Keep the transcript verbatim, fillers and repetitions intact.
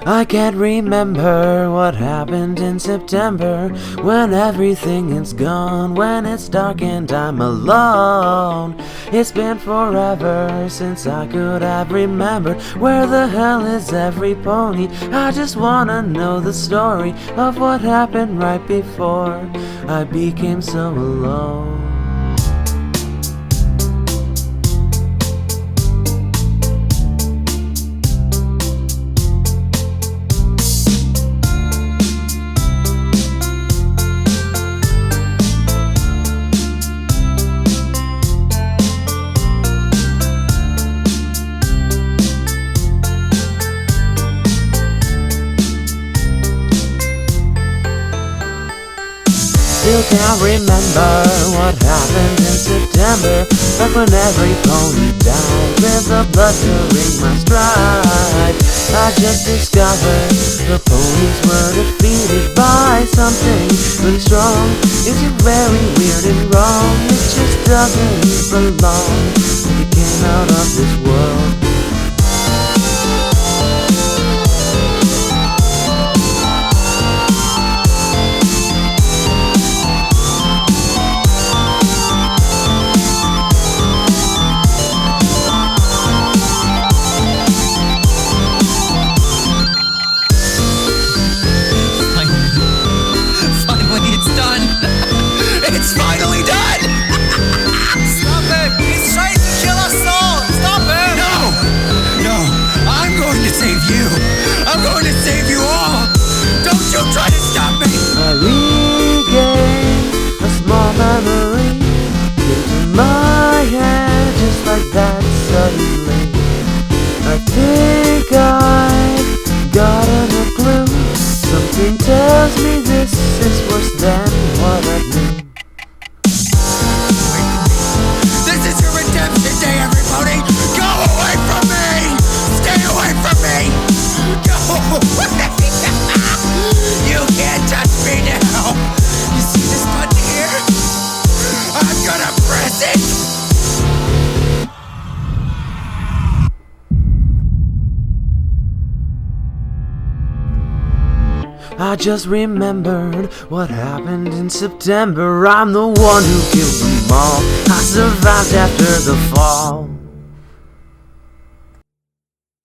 I can't remember what happened in September, when everything is gone, when it's dark and I'm alone. It's been forever since I could have remembered where the hell is every pony. I just wanna know the story of what happened right before I became so alone. Still can't remember what happened in September, back when every pony died with the blood during my stride. I just discovered the ponies were defeated by something really strong. Is it very weird and wrong? It just doesn't belong. It came out of this world. It's finally done! Stop it! He's trying to kill us all! Stop it! No! No! I'm going to save you! I'm going to save you all! Don't you try to stop me! I regained a small memory into my head just like that suddenly. I think I've gotten a clue. Something tells me this is worse than what I knew. This is your redemption day, everybody! Go away from me! Stay away from me! Go away! You can't touch me now! You see this button here? I'm gonna press it! I just remembered what happened in September. I'm the one who killed them all. I survived after the fall.